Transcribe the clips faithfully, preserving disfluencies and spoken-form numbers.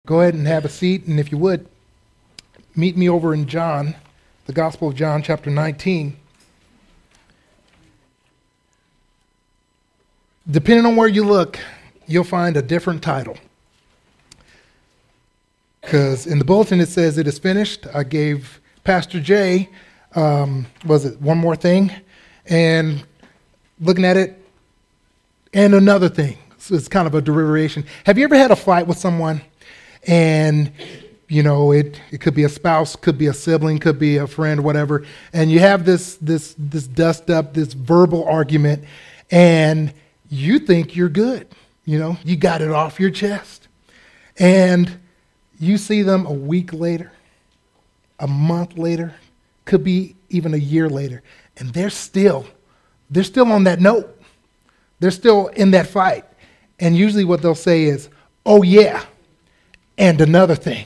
Go ahead and have a seat, and if you would, meet me over in John, the Gospel of John, chapter nineteen. Depending on where you look, you'll find a different title. Because in the bulletin it says it is finished. I gave Pastor Jay, um, was it one more thing? And looking at it, and another thing. So it's kind of a derivation. Have you ever had a fight with someone? And, you know, it, it could be a spouse, could be a sibling, could be a friend, whatever. And you have this this this dust up, this verbal argument, and you think you're good. You know, you got it off your chest. And you see them a week later, a month later, could be even a year later, and they're still, they're still on that note. They're still in that fight. And usually what they'll say is, oh yeah, and another thing.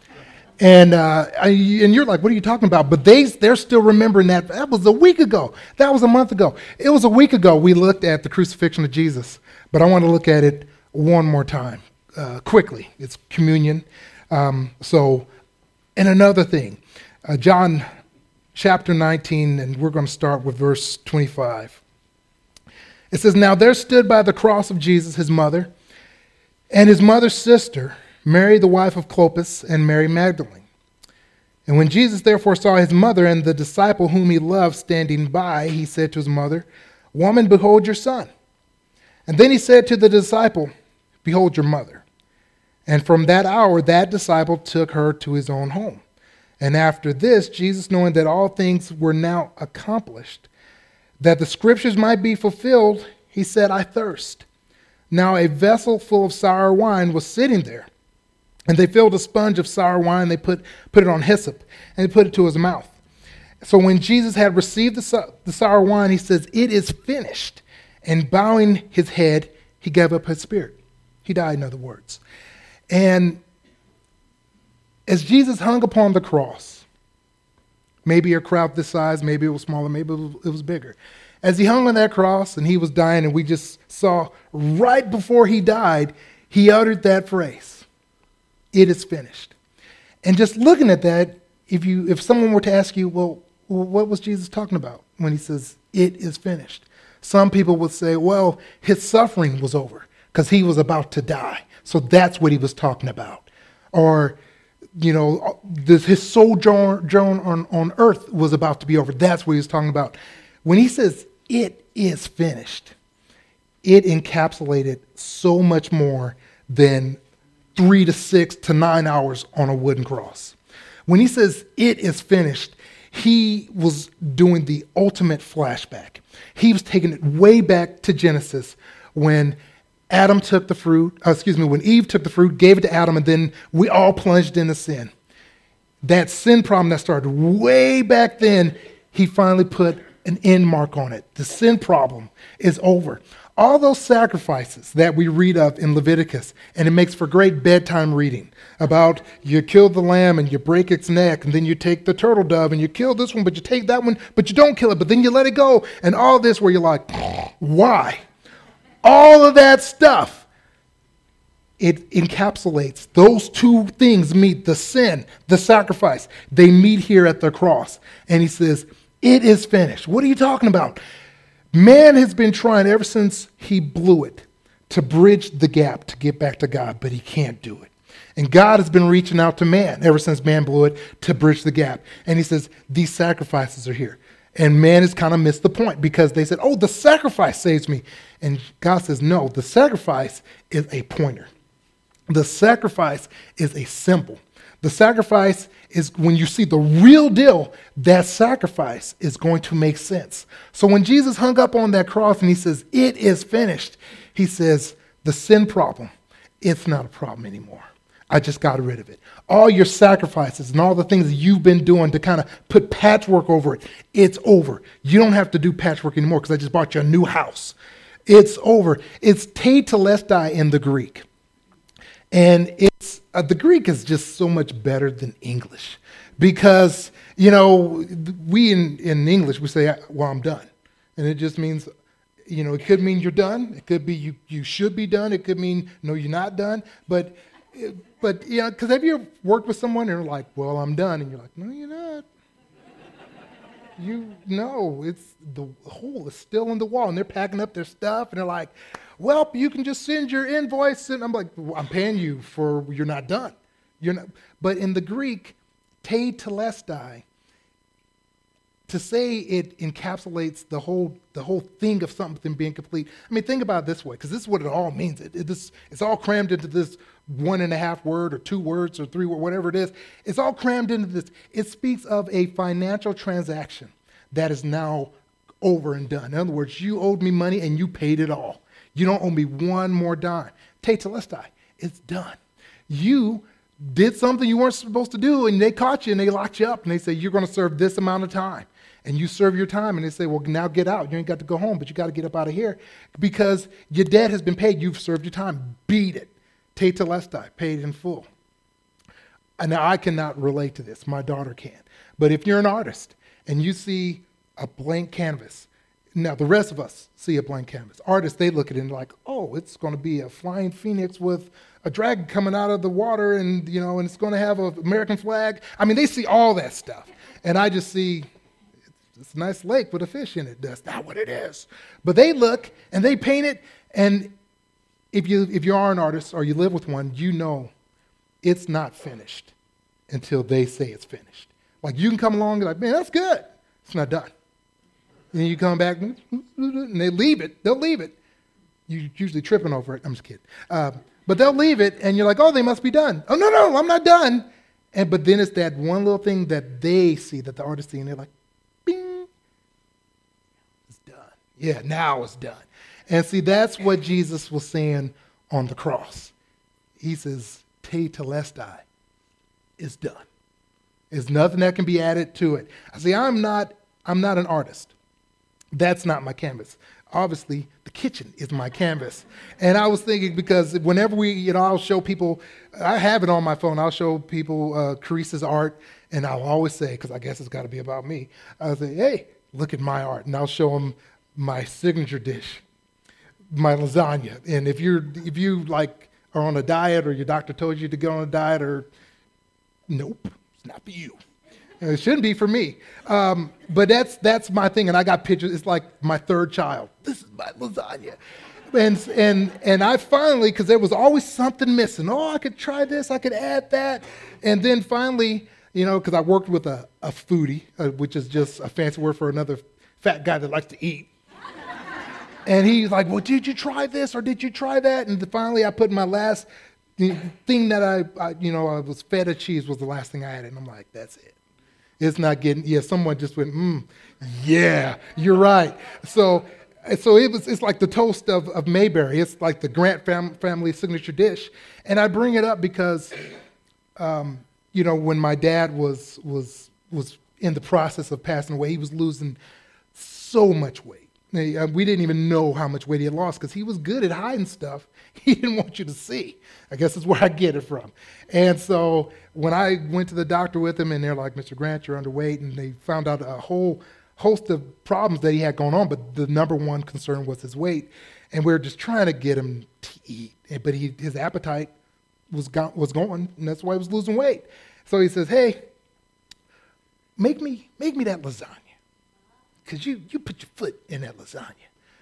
And uh, I, and you're like, what are you talking about? But they, they're still remembering that. That was a week ago. That was a month ago. It was a week ago we looked at the crucifixion of Jesus. But I want to look at it one more time, uh, quickly. It's communion. Um, so, and another thing, uh, John chapter nineteen, and we're going to start with verse twenty-five. It says, now there stood by the cross of Jesus his mother and his mother's sister, Mary, the wife of Clopas, and Mary Magdalene. And when Jesus therefore saw his mother and the disciple whom he loved standing by, he said to his mother, woman, behold your son. And then he said to the disciple, behold your mother. And from that hour that disciple took her to his own home. And after this, Jesus, knowing that all things were now accomplished, that the scriptures might be fulfilled, he said, I thirst. Now a vessel full of sour wine was sitting there. And they filled a sponge of sour wine, they put, put it on hyssop, and they put it to his mouth. So when Jesus had received the, the sour wine, he says, it is finished. And bowing his head, he gave up his spirit. He died, in other words. And as Jesus hung upon the cross, maybe a crowd this size, maybe it was smaller, maybe it was bigger. As he hung on that cross and he was dying, and we just saw right before he died, he uttered that phrase, it is finished. And just looking at that, if you if someone were to ask you, well, what was Jesus talking about when he says, it is finished? Some people would say, well, his suffering was over because he was about to die. So that's what he was talking about. Or, you know, this, his sojourn on, on earth was about to be over. That's what he was talking about. When he says, it is finished, it encapsulated so much more than three to six to nine hours on a wooden cross. When he says, it is finished, he was doing the ultimate flashback. He was taking it way back to Genesis when Adam took the fruit, uh, excuse me, when Eve took the fruit, gave it to Adam, and then we all plunged into sin. That sin problem that started way back then, he finally put an end mark on it. The sin problem is over. All those sacrifices that we read of in Leviticus, and it makes for great bedtime reading about you kill the lamb and you break its neck, and then you take the turtle dove and you kill this one, but you take that one, but you don't kill it, but then you let it go, and all this where you're like, why? All of that stuff, it encapsulates those two things meet, the sin, the sacrifice. They meet here at the cross. And he says, it is finished. What are you talking about? Man has been trying ever since he blew it to bridge the gap to get back to God, but he can't do it. And God has been reaching out to man ever since man blew it to bridge the gap. And he says, these sacrifices are here. And man has kind of missed the point because they said, oh, the sacrifice saves me. And God says, no, the sacrifice is a pointer. The sacrifice is a symbol. The sacrifice is when you see the real deal, that sacrifice is going to make sense. So when Jesus hung up on that cross and he says, it is finished, he says, the sin problem, it's not a problem anymore. I just got rid of it. All your sacrifices and all the things that you've been doing to kind of put patchwork over it, it's over. You don't have to do patchwork anymore because I just bought you a new house. It's over. It's tetelestai in the Greek. And it's uh, the Greek is just so much better than English because, you know, we in, in English, we say, well, I'm done. And it just means, you know, it could mean you're done. It could be you, you should be done. It could mean, no, you're not done. But But, you know, because have you ever worked with someone and they're like, well, I'm done. And you're like, no, you're not. You know, it's the hole is still in the wall. And they're packing up their stuff. And they're like, well, you can just send your invoice. And I'm like, well, I'm paying you for you're not done. You're not. But in the Greek, te telestai, to say it encapsulates the whole the whole thing of something being complete. I mean, think about it this way, because this is what it all means. It, it, this, it's all crammed into this one and a half word or two words or three, whatever it is. It's all crammed into this. It speaks of a financial transaction that is now over and done. In other words, you owed me money and you paid it all. You don't owe me one more dime. Te telestai, it's done. You did something you weren't supposed to do, and they caught you and they locked you up and they say, you're going to serve this amount of time. And you serve your time, and they say, well, now get out. You ain't got to go home, but you got to get up out of here because your debt has been paid. You've served your time. Beat it. Te telestai, paid in full. And now I cannot relate to this. My daughter can. But if you're an artist and you see a blank canvas, now the rest of us see a blank canvas. Artists, they look at it and like, oh, it's going to be a flying phoenix with a dragon coming out of the water, and you know, and it's going to have an American flag. I mean, they see all that stuff, and I just see it's a nice lake with a fish in it. That's not what it is. But they look and they paint it, and if you if you are an artist or you live with one, you know it's not finished until they say it's finished. Like you can come along and like, man, that's good. It's not done. And then you come back and they leave it. They'll leave it. You're usually tripping over it. I'm just kidding. Uh, but they'll leave it, and you're like, oh, they must be done. Oh, no, no, I'm not done. And but then it's that one little thing that they see, that the artist see, and they're like, bing, it's done. Yeah, now it's done. And see, that's what Jesus was saying on the cross. He says, te telestai, it's done. There's nothing that can be added to it. I see, I'm not, I'm not an artist. That's not my canvas. Obviously, the kitchen is my canvas. And I was thinking, because whenever we, you know, I'll show people, I have it on my phone, I'll show people uh, Carissa's art, and I'll always say, because I guess it's got to be about me, I'll say, hey, look at my art. And I'll show them my signature dish, my lasagna. And if you're, if you like are on a diet, or your doctor told you to go on a diet, or nope, it's not for you. It shouldn't be for me. Um, but that's that's my thing. And I got pictures. It's like my third child. This is my lasagna. And and and I finally, because there was always something missing. Oh, I could try this. I could add that. And then finally, you know, because I worked with a, a foodie, uh, which is just a fancy word for another fat guy that likes to eat. And he's like, well, did you try this or did you try that? And finally I put my last thing that I, I you know, I was feta cheese was the last thing I added. And I'm like, that's it. It's not getting, yeah, someone just went, mm, yeah, you're right. So so it was. It's like the toast of, of Mayberry. It's like the Grant fam- family signature dish. And I bring it up because, um, you know, when my dad was was was in the process of passing away, he was losing so much weight. We didn't even know how much weight he had lost because he was good at hiding stuff he didn't want you to see. I guess that's where I get it from. And so when I went to the doctor with him, and they're like, Mister Grant, you're underweight, and they found out a whole host of problems that he had going on, but the number one concern was his weight. And we were just trying to get him to eat, but he, his appetite was go- was going, and that's why he was losing weight. So he says, hey, make me make me that lasagna. Because you, you put your foot in that lasagna.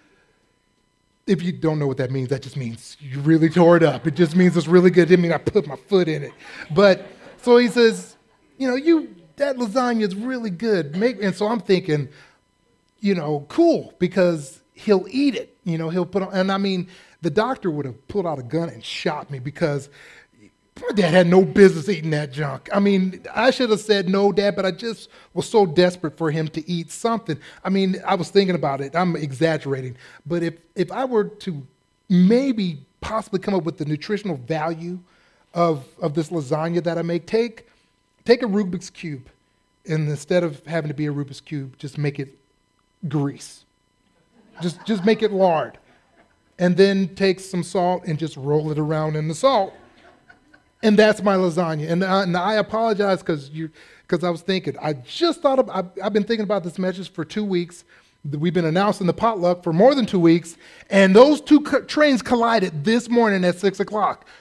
If you don't know what that means, that just means you really tore it up. It just means it's really good. It didn't mean I put my foot in it. But so he says, you know, you that lasagna is really good. Make, and so I'm thinking, you know, cool, because he'll eat it. You know, he'll put on, and I mean, the doctor would have pulled out a gun and shot me because my dad had no business eating that junk. I mean, I should have said no, Dad, but I just was so desperate for him to eat something. I mean, I was thinking about it. I'm exaggerating. But if, if I were to maybe possibly come up with the nutritional value of, of this lasagna that I make, take, take a Rubik's Cube, and instead of having to be a Rubik's Cube, just make it grease. Just, just make it lard. And then take some salt and just roll it around in the salt. And that's my lasagna. And, uh, and I apologize because you, because I was thinking, I just thought of, I've, I've been thinking about this message for two weeks. We've been announcing the potluck for more than two weeks. And those two co- trains collided this morning at six o'clock.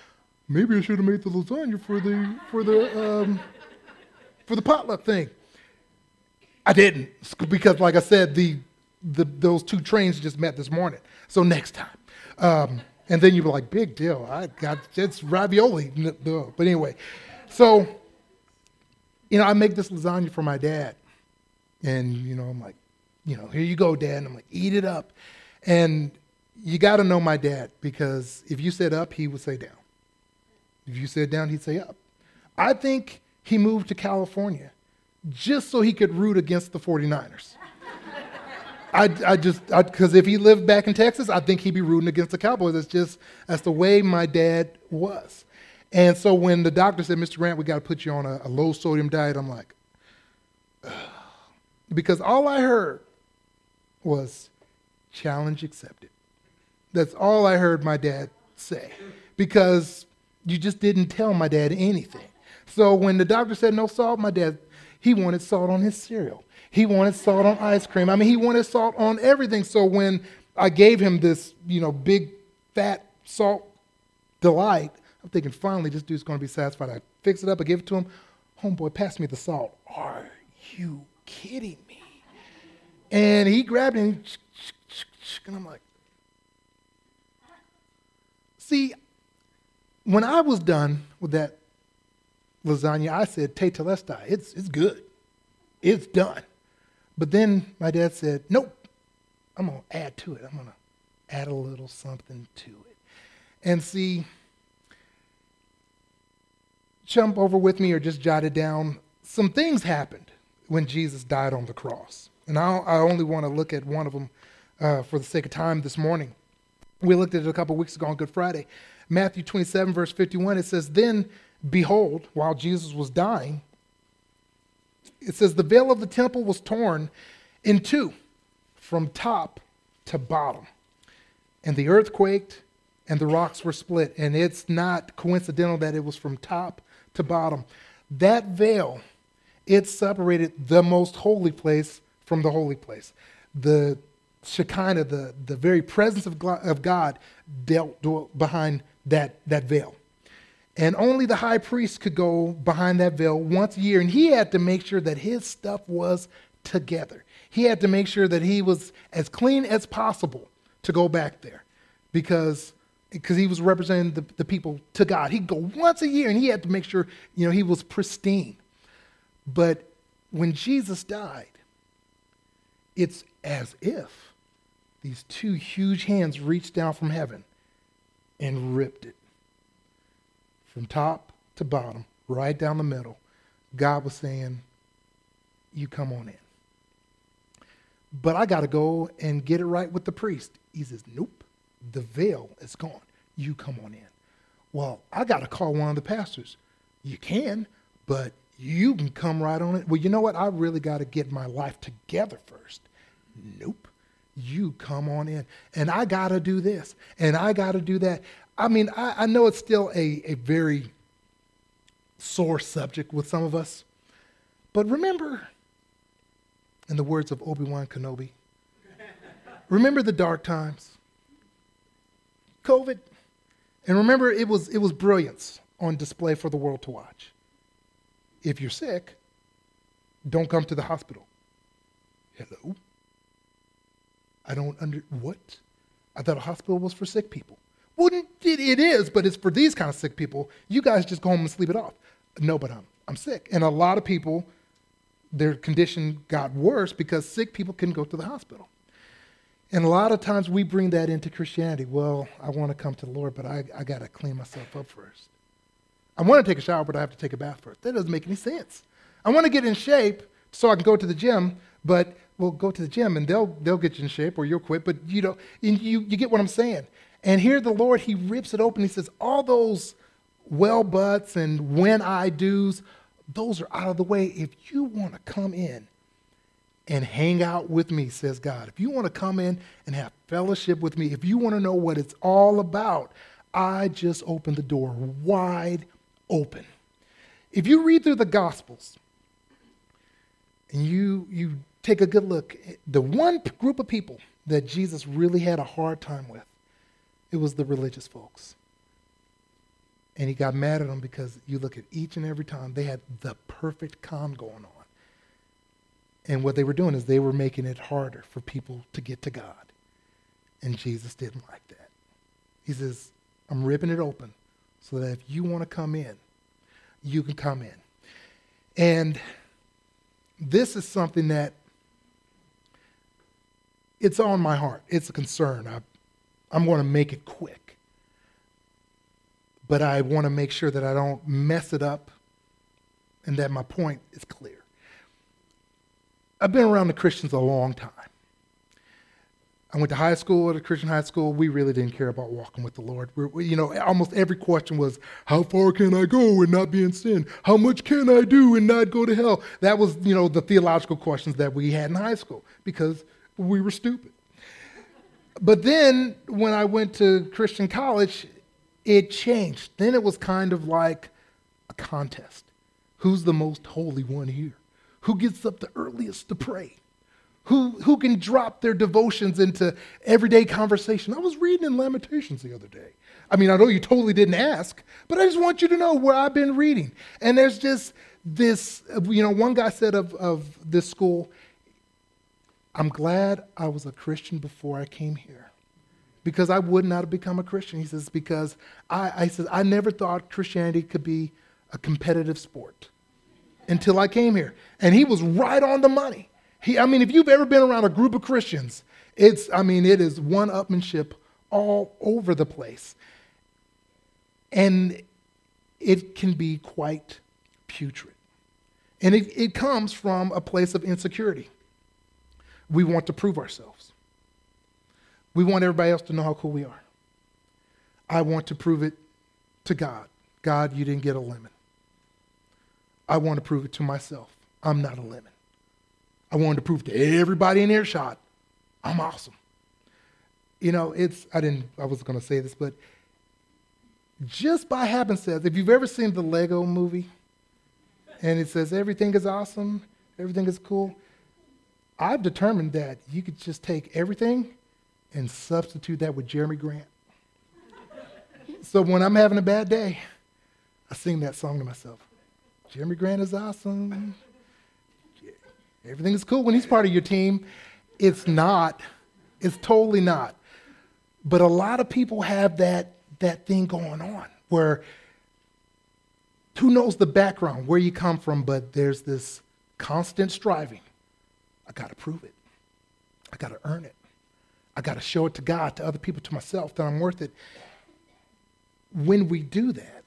maybe I should have made the lasagna for the for the um, for the potluck thing. I didn't, because like I said, the the those two trains just met this morning. So next time. Um, and then you were like, big deal. I got it's ravioli. But anyway, so you know, I make this lasagna for my dad, and you know, I'm like, you know, here you go, Dad. And I'm like, eat it up. And you got to know my dad, because if you said up, he would say down. If you said down, he'd say up. I think he moved to California just so he could root against the forty-niners. I, I just, because if he lived back in Texas, I think he'd be rooting against the Cowboys. It's just, that's the way my dad was. And so when the doctor said, Mister Grant, we got to put you on a, a low sodium diet, I'm like, ugh. Because all I heard was challenge accepted. That's all I heard my dad say, because you just didn't tell my dad anything. So when the doctor said no salt, my dad, he wanted salt on his cereal. He wanted salt on ice cream. I mean, he wanted salt on everything. So when I gave him this, you know, big, fat salt delight, I'm thinking, finally, this dude's going to be satisfied. I fix it up. I give it to him. Homeboy, pass me the salt. Are you kidding me? And he grabbed it, and, and I'm like, see, when I was done with that lasagna, I said, te telestai, it's, it's good. It's done. But then my dad said, nope, I'm going to add to it. I'm going to add a little something to it. And see, jump over with me or just jot it down. Some things happened when Jesus died on the cross. And I, I only want to look at one of them uh, for the sake of time this morning. We looked at it a couple of weeks ago on Good Friday. Matthew twenty-seven, verse fifty-one, it says, then behold, while Jesus was dying, it says, the veil of the temple was torn in two from top to bottom. And the earth quaked and the rocks were split. And it's not coincidental that it was from top to bottom. That veil, it separated the most holy place from the holy place. The Shekinah, the, the very presence of God, dealt, dwelt behind that, that veil. And only the high priest could go behind that veil once a year. And he had to make sure that his stuff was together. He had to make sure that he was as clean as possible to go back there, because because he was representing the, the people to God. He'd go once a year, and he had to make sure, you know, he was pristine. But when Jesus died, it's as if these two huge hands reached down from heaven and ripped it. From top to bottom, right down the middle, God was saying, you come on in. But I got to go and get it right with the priest. He says, nope, the veil is gone. You come on in. Well, I got to call one of the pastors. You can, but you can come right on it. Well, you know what? I really got to get my life together first. Nope. You come on in. And I got to do this. And I got to do that. I mean, I, I know it's still a, a very sore subject with some of us. But remember, in the words of Obi-Wan Kenobi, remember the dark times. COVID. And remember, it was, it was brilliance on display for the world to watch. If you're sick, don't come to the hospital. Hello? I don't under, what? I thought a hospital was for sick people. Well, it, it is, but it's for these kind of sick people. You guys just go home and sleep it off. No, but I'm, I'm sick. And a lot of people, their condition got worse because sick people couldn't go to the hospital. And a lot of times we bring that into Christianity. Well, I want to come to the Lord, but I, I got to clean myself up first. I want to take a shower, but I have to take a bath first. That doesn't make any sense. I want to get in shape so I can go to the gym, but we'll go to the gym and they'll they'll get you in shape or you'll quit. But you know, you you get what I'm saying. And here the Lord, he rips it open. He says, all those well buts and when I do's, those are out of the way. If you want to come in and hang out with me, says God, if you want to come in and have fellowship with me, if you want to know what it's all about, I just opened the door wide open. If you read through the Gospels and you you take a good look, the one group of people that Jesus really had a hard time with, it was the religious folks. And he got mad at them because you look at each and every time, they had the perfect con going on. And what they were doing is they were making it harder for people to get to God. And Jesus didn't like that. He says, I'm ripping it open so that if you want to come in, you can come in. And this is something that it's on my heart. It's a concern. I, I'm going to make it quick. But I want to make sure that I don't mess it up and that my point is clear. I've been around the Christians a long time. I went to high school, at a Christian high school. We really didn't care about walking with the Lord. We're, we, you know, almost every question was, how far can I go and not be in sin? How much can I do and not go to hell? That was, you know, the theological questions that we had in high school because we were stupid. But then when I went to Christian college, it changed. Then it was kind of like a contest. Who's the most holy one here? Who gets up the earliest to pray? Who, who can drop their devotions into everyday conversation? I was reading in Lamentations the other day. I mean, I know you totally didn't ask, but I just want you to know where I've been reading. And there's just this, you know, one guy said of, of this school, I'm glad I was a Christian before I came here because I would not have become a Christian. He says, because I, I says, I never thought Christianity could be a competitive sport until I came here. And he was right on the money. He, I mean, if you've ever been around a group of Christians, it's, I mean, it is one-upmanship all over the place. And it can be quite putrid. And it, it comes from a place of insecurity. We want to prove ourselves. We want everybody else to know how cool we are. I want to prove it to God. God, you didn't get a lemon. I want to prove it to myself. I'm not a lemon. I wanted to prove to everybody in earshot, I'm awesome. You know, it's, I didn't, I was going to say this, but just by happenstance, if you've ever seen the Lego movie, and it says everything is awesome, everything is cool, I've determined that you could just take everything and substitute that with Jeremy Grant. So when I'm having a bad day, I sing that song to myself. Jeremy Grant is awesome. Everything is cool when he's part of your team. It's not. It's totally not. But a lot of people have that, that thing going on where who knows the background, where you come from, but there's this constant striving. I got to prove it. I got to earn it. I got to show it to God, to other people, to myself that I'm worth it. When we do that,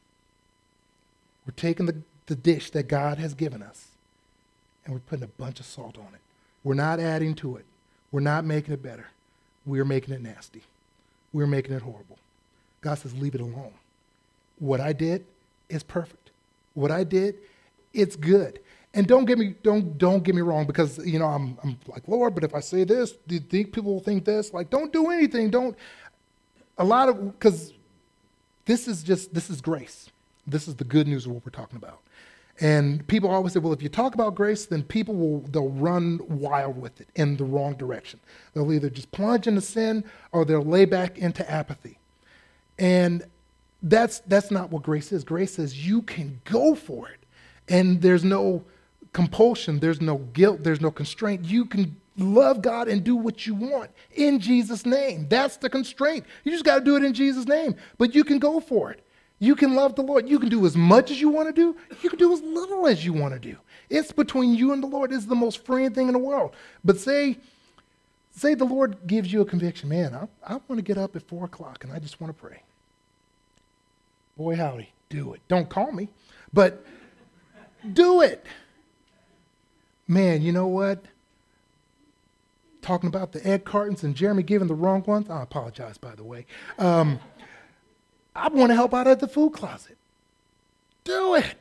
we're taking the, the dish that God has given us and we're putting a bunch of salt on it. We're not adding to it. We're not making it better. We're making it nasty. We're making it horrible. God says, leave it alone. What I did is perfect. What I did, it's good. And don't get me don't don't get me wrong, because you know I'm I'm like, Lord, but if I say this, do you think people will think this? Like, don't do anything. Don't a lot of because this is just this is grace. This is the good news of what we're talking about. And people always say, well, if you talk about grace, then people will they'll run wild with it in the wrong direction. They'll either just plunge into sin or they'll lay back into apathy. And that's that's not what grace is. Grace says you can go for it. And there's no compulsion, there's no guilt, there's no constraint. You can love God and do what you want in Jesus' name. That's the constraint. You just got to do it in Jesus' name. But you can go for it. You can love the Lord. You can do as much as you want to do. You can do as little as you want to do. It's between you and the Lord. It's the most freeing thing in the world. But say, say the Lord gives you a conviction. Man, I, I want to get up at four o'clock and I just want to pray. Boy, howdy, do it. Don't call me, but do it. Man, you know what? Talking about the egg cartons and Jeremy giving the wrong ones. I apologize, by the way. Um, I want to help out at the food closet. Do it.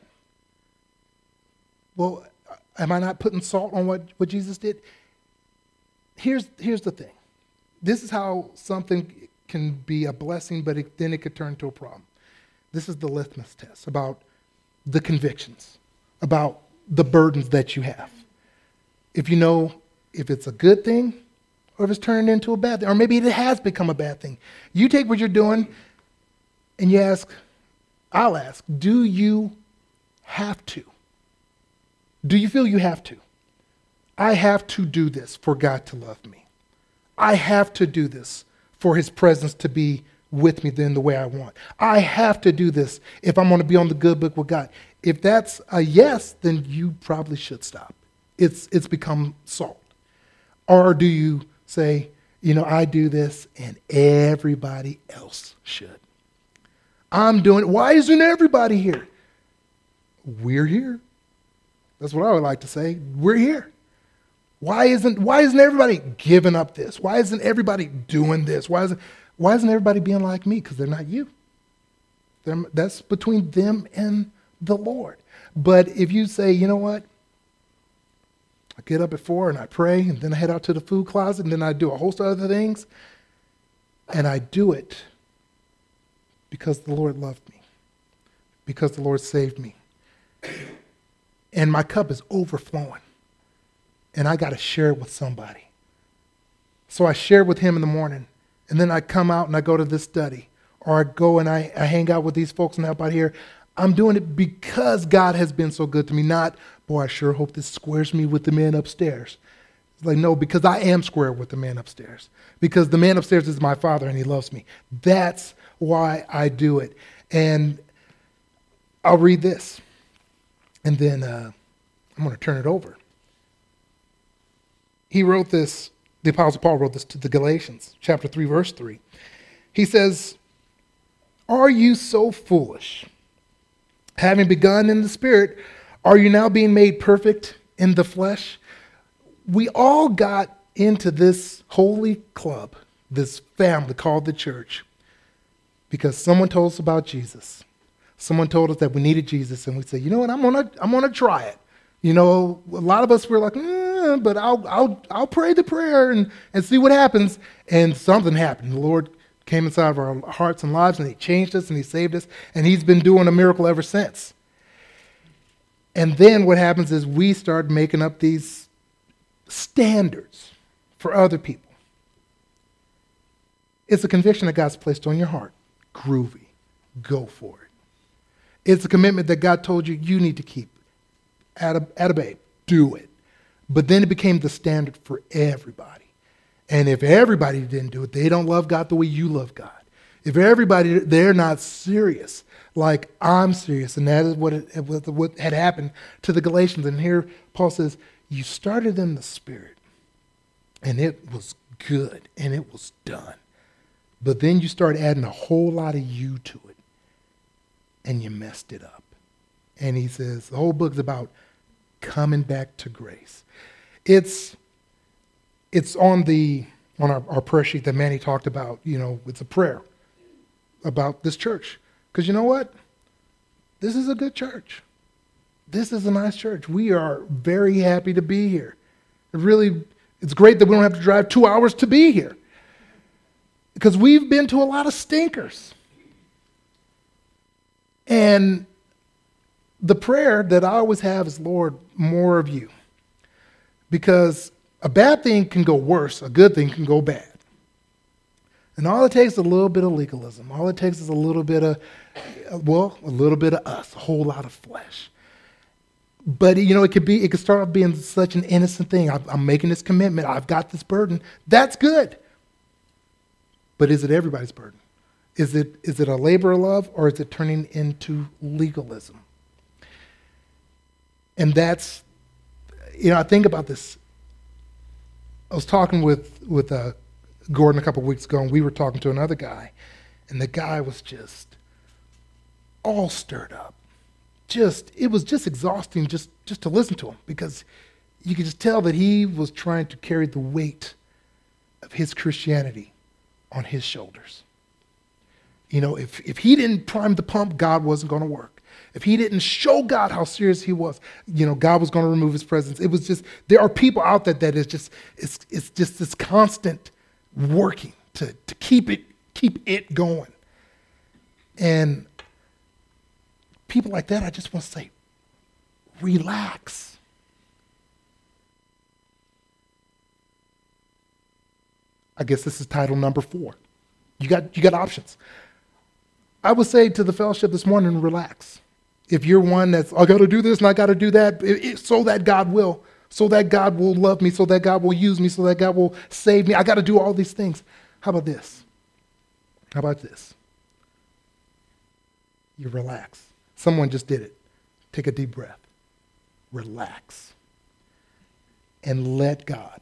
Well, am I not putting salt on what, what Jesus did? Here's, here's the thing. This is how something can be a blessing, but it, then it could turn into a problem. This is the litmus test about the convictions, about the burdens that you have. If you know if it's a good thing or if it's turning into a bad thing, or maybe it has become a bad thing. You take what you're doing and you ask, I'll ask, do you have to? Do you feel you have to? I have to do this for God to love me. I have to do this for his presence to be with me then the way I want. I have to do this if I'm going to be on the good book with God. If that's a yes, then you probably should stop. It's it's become salt. Or do you say, you know, I do this and everybody else should. I'm doing it. Why isn't everybody here? We're here. That's what I would like to say. We're here. Why isn't why isn't everybody giving up this? Why isn't everybody doing this? Why isn't why isn't everybody being like me? Because they're not you. They're, that's between them and the Lord. But if you say, you know what? I get up at four and I pray, and then I head out to the food closet, and then I do a host of other things, and I do it because the Lord loved me, because the Lord saved me. And my cup is overflowing. And I got to share it with somebody. So I share with him in the morning. And then I come out and I go to this study. Or I go and I, I hang out with these folks and help out here. I'm doing it because God has been so good to me. Not, boy, I sure hope this squares me with the man upstairs. It's like, no, because I am square with the man upstairs. Because the man upstairs is my Father and he loves me. That's why I do it. And I'll read this. And then uh, I'm going to turn it over. He wrote this, the Apostle Paul wrote this to the Galatians, chapter three, verse three. He says, are you so foolish? Having begun in the Spirit, are you now being made perfect in the flesh? We all got into this holy club, this family called the church, because someone told us about Jesus. Someone told us that we needed Jesus, and we said, you know what, I'm gonna, I'm gonna try it. You know, a lot of us were like, eh, but I'll, I'll, I'll pray the prayer and, and see what happens. And something happened. The Lord came inside of our hearts and lives, and he changed us, and he saved us, and he's been doing a miracle ever since. And then what happens is we start making up these standards for other people. It's a conviction that God's placed on your heart. Groovy. Go for it. It's a commitment that God told you you need to keep. At a, at a babe, do it. But then it became the standard for everybody. And if everybody didn't do it, they don't love God the way you love God. If everybody, they're not serious like I'm serious. And that is what, it, what had happened to the Galatians. And here Paul says, you started in the Spirit, and it was good, and it was done. But then you start adding a whole lot of you to it, and you messed it up. And he says, the whole book's about coming back to grace. It's it's on the on our, our prayer sheet that Manny talked about. You know, it's a prayer about this church. Because you know what? This is a good church. This is a nice church. We are very happy to be here. It really, it's great that we don't have to drive two hours to be here. Because we've been to a lot of stinkers. And the prayer that I always have is, Lord, more of you. Because a bad thing can go worse, a good thing can go bad. And all it takes is a little bit of legalism. All it takes is a little bit of, well, a little bit of us, a whole lot of flesh. But, you know, it could be, it could start off being such an innocent thing. I'm, I'm making this commitment. I've got this burden. That's good. But is it everybody's burden? Is it, is it a labor of love, or is it turning into legalism? And that's, you know, I think about this. I was talking with, with uh, Gordon a couple of weeks ago, and we were talking to another guy, and the guy was just all stirred up. Just, it was just exhausting just, just to listen to him, because you could just tell that he was trying to carry the weight of his Christianity on his shoulders. You know, if, if he didn't prime the pump, God wasn't going to work. If he didn't show God how serious he was, you know, God was going to remove his presence. It was just, there are people out there that is just, it's, it's just this constant working to, to keep it, keep it going. And people like that, I just want to say, relax. I guess this is title number four. You got, you got options. I would say to the fellowship this morning, relax. If you're one that's, I got to do this and I got to do that, it, it, so that God will, so that God will love me, so that God will use me, so that God will save me. I got to do all these things. How about this? How about this? You relax. Someone just did it. Take a deep breath. Relax. And let God.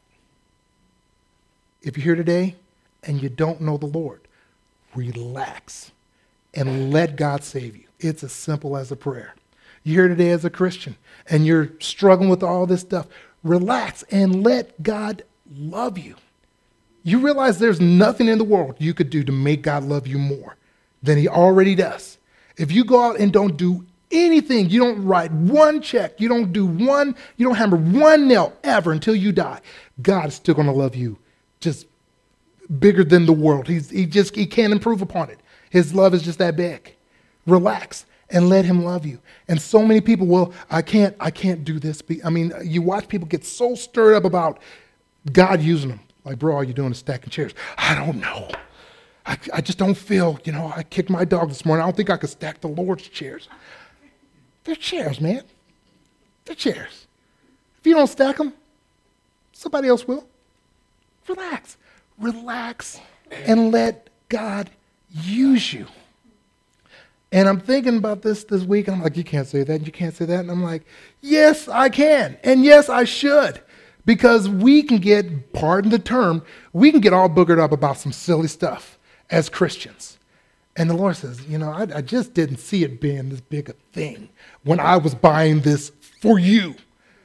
If you're here today and you don't know the Lord, relax and let God save you. It's as simple as a prayer. You're here today as a Christian and you're struggling with all this stuff. Relax and let God love you. You realize there's nothing in the world you could do to make God love you more than he already does. If you go out and don't do anything, you don't write one check, you don't do one, you don't hammer one nail ever until you die, God is still going to love you just bigger than the world. He's, he just, he can't improve upon it. His love is just that big. Relax and let him love you. And so many people, well, I can't, I can't do this. I mean, you watch people get so stirred up about God using them. Like, bro, all you're doing is stacking chairs. I don't know. I, I just don't feel, you know, I kicked my dog this morning. I don't think I could stack the Lord's chairs. They're chairs, man. They're chairs. If you don't stack them, somebody else will. Relax. Relax and let God use you. And I'm thinking about this this week. I'm like, you can't say that, and you can't say that. And I'm like, yes, I can. And yes, I should. Because we can get, pardon the term, we can get all boogered up about some silly stuff as Christians. And the Lord says, you know, I, I just didn't see it being this big a thing when I was buying this for you.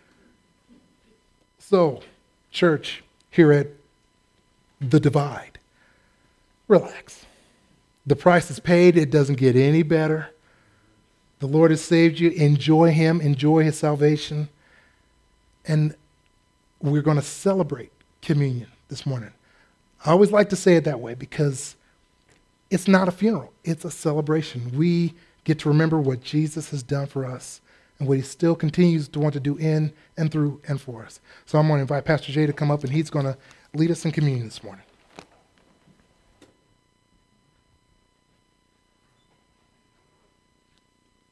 So, church, here at The Divide, relax. The price is paid. It doesn't get any better. The Lord has saved you. Enjoy him. Enjoy his salvation. And we're going to celebrate communion this morning. I always like to say it that way because it's not a funeral. It's a celebration. We get to remember what Jesus has done for us and what he still continues to want to do in and through and for us. So I'm going to invite Pastor Jay to come up, and he's going to lead us in communion this morning.